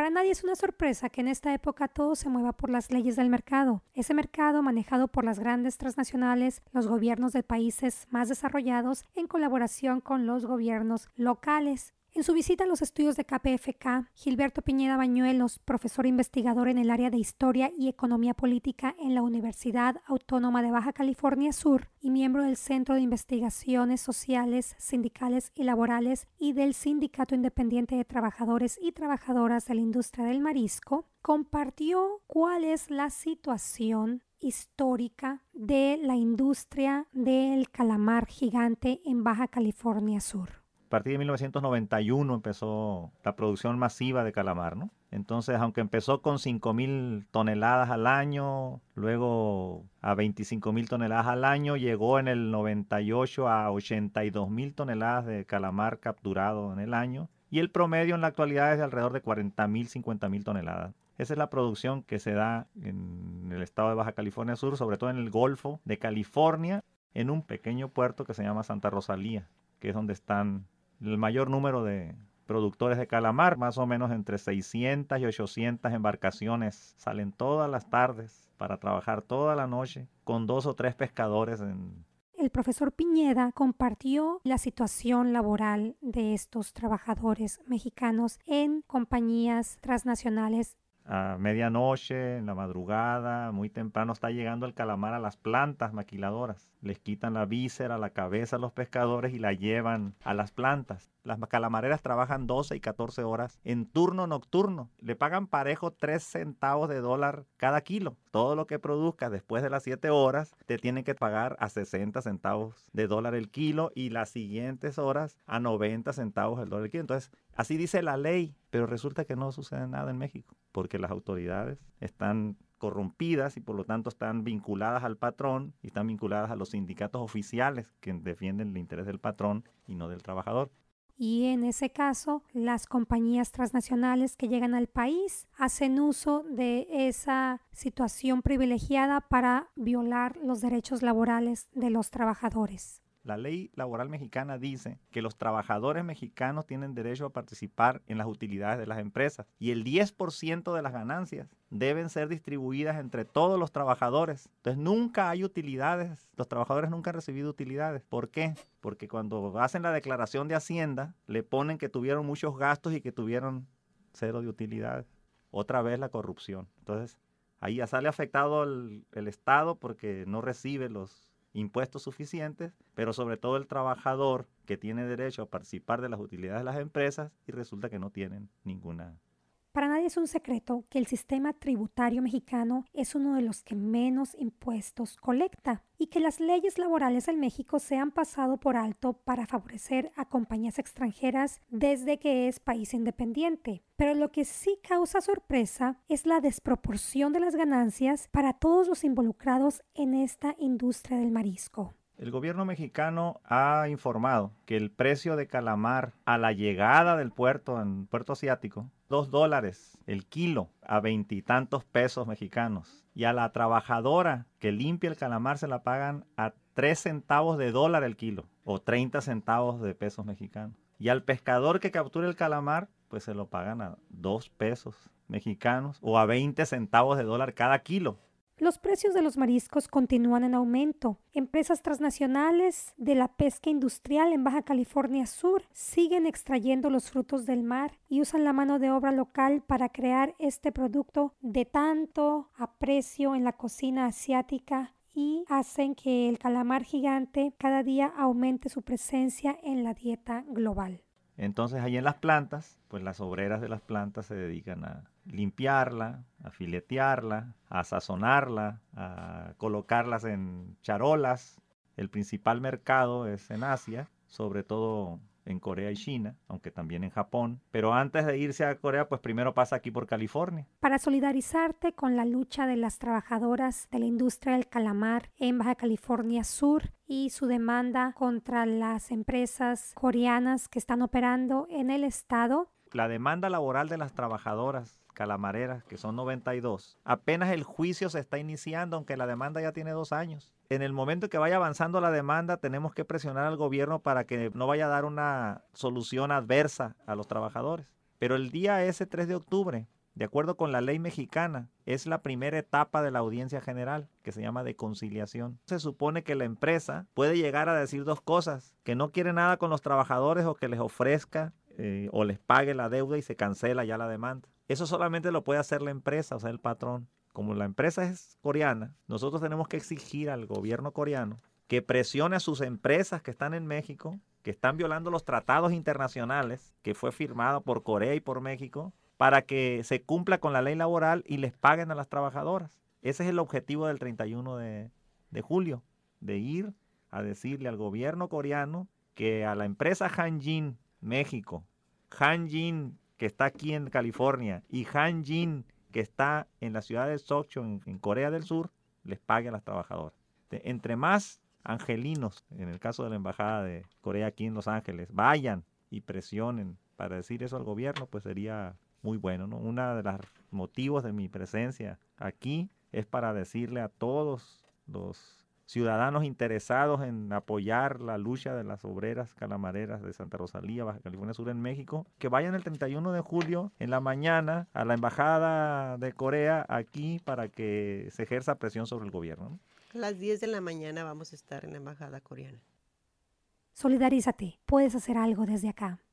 Para nadie es una sorpresa que en esta época todo se mueva por las leyes del mercado. Ese mercado manejado por las grandes transnacionales, los gobiernos de países más desarrollados en colaboración con los gobiernos locales. En su visita a los estudios de KPFK, Gilberto Piñeda Bañuelos, profesor investigador en el área de Historia y Economía Política en la Universidad Autónoma de Baja California Sur y miembro del Centro de Investigaciones Sociales, Sindicales y Laborales y del Sindicato Independiente de Trabajadores y Trabajadoras de la Industria del Marisco, compartió cuál es la situación histórica de la industria del calamar gigante en Baja California Sur. A partir de 1991 empezó la producción masiva de calamar, ¿no? Entonces, aunque empezó con 5.000 toneladas al año, luego a 25.000 toneladas al año, llegó en el 98 a 82.000 toneladas de calamar capturado en el año, y el promedio en la actualidad es de alrededor de 40.000, 50.000 toneladas. Esa es la producción que se da en el estado de Baja California Sur, sobre todo en el Golfo de California, en un pequeño puerto que se llama Santa Rosalía, que es donde están el mayor número de productores de calamar, más o menos entre 600 y 800 embarcaciones salen todas las tardes para trabajar toda la noche con 2 o 3 pescadores. El profesor Piñeda compartió la situación laboral de estos trabajadores mexicanos en compañías transnacionales. A medianoche, en la madrugada, muy temprano está llegando el calamar a las plantas maquiladoras. Les quitan la víscera, la cabeza a los pescadores y la llevan a las plantas. Las calamareras trabajan 12 y 14 horas en turno nocturno. Le pagan parejo 3 centavos de dólar cada kilo. Todo lo que produzcas después de las 7 horas te tienen que pagar a 60 centavos de dólar el kilo y las siguientes horas a 90 centavos el dólar el kilo. Entonces, así dice la ley, pero resulta que no sucede nada en México porque las autoridades están corrompidas y por lo tanto están vinculadas al patrón y están vinculadas a los sindicatos oficiales que defienden el interés del patrón y no del trabajador. Y en ese caso, las compañías transnacionales que llegan al país hacen uso de esa situación privilegiada para violar los derechos laborales de los trabajadores. La ley laboral mexicana dice que los trabajadores mexicanos tienen derecho a participar en las utilidades de las empresas y el 10% de las ganancias deben ser distribuidas entre todos los trabajadores. Entonces nunca hay utilidades, los trabajadores nunca han recibido utilidades. ¿Por qué? Porque cuando hacen la declaración de Hacienda le ponen que tuvieron muchos gastos y que tuvieron 0 de utilidades. Otra vez la corrupción. Entonces ahí ya sale afectado el Estado porque no recibe los impuestos suficientes, pero sobre todo el trabajador que tiene derecho a participar de las utilidades de las empresas y resulta que no tienen ninguna. Para nadie es un secreto que el sistema tributario mexicano es uno de los que menos impuestos colecta y que las leyes laborales en México se han pasado por alto para favorecer a compañías extranjeras desde que es país independiente. Pero lo que sí causa sorpresa es la desproporción de las ganancias para todos los involucrados en esta industria del marisco. El gobierno mexicano ha informado que el precio de calamar a la llegada del puerto, en puerto asiático, $2 el kilo a 20 y tantos pesos mexicanos. Y a la trabajadora que limpia el calamar se la pagan a 3 centavos de dólar el kilo o 30 centavos de pesos mexicanos. Y al pescador que capture el calamar, pues se lo pagan a 2 pesos mexicanos o a 20 centavos de dólar cada kilo. Los precios de los mariscos continúan en aumento. Empresas transnacionales de la pesca industrial en Baja California Sur siguen extrayendo los frutos del mar y usan la mano de obra local para crear este producto de tanto aprecio en la cocina asiática y hacen que el calamar gigante cada día aumente su presencia en la dieta global. Entonces ahí en las plantas, pues las obreras de las plantas se dedican a limpiarla, a filetearla, a sazonarla, a colocarlas en charolas. El principal mercado es en Asia, sobre todo en Corea y China, aunque también en Japón. Pero antes de irse a Corea, pues primero pasa aquí por California. Para solidarizarte con la lucha de las trabajadoras de la industria del calamar en Baja California Sur y su demanda contra las empresas coreanas que están operando en el estado. La demanda laboral de las trabajadoras calamareras, que son 92, apenas el juicio se está iniciando, aunque la demanda ya tiene 2 años. En el momento que vaya avanzando la demanda, tenemos que presionar al gobierno para que no vaya a dar una solución adversa a los trabajadores. Pero el día ese 3 de octubre De acuerdo con la ley mexicana, es la primera etapa de la audiencia general, que se llama de conciliación. Se supone que la empresa puede llegar a decir dos cosas: que no quiere nada con los trabajadores o que les ofrezca o les pague la deuda y se cancela ya la demanda. Eso solamente lo puede hacer la empresa, o sea, el patrón. Como la empresa es coreana, nosotros tenemos que exigir al gobierno coreano que presione a sus empresas que están en México, que están violando los tratados internacionales que fue firmado por Corea y por México, para que se cumpla con la ley laboral y les paguen a las trabajadoras. Ese es el objetivo del 31 de julio, de ir a decirle al gobierno coreano que a la empresa Hanjin, México, Hanjin, que está aquí en California, y Hanjin, que está en la ciudad de Sokcho, en Corea del Sur, les pague a las trabajadoras. Entre más angelinos, en el caso de la Embajada de Corea aquí en Los Ángeles, vayan y presionen para decir eso al gobierno, pues sería muy bueno, ¿no? Uno de los motivos de mi presencia aquí es para decirle a todos los ciudadanos interesados en apoyar la lucha de las obreras calamareras de Santa Rosalía, Baja California Sur en México, que vayan el 31 de julio en la mañana a la Embajada de Corea aquí para que se ejerza presión sobre el gobierno, ¿no? A las 10 de la mañana vamos a estar en la embajada coreana. Solidarízate, puedes hacer algo desde acá.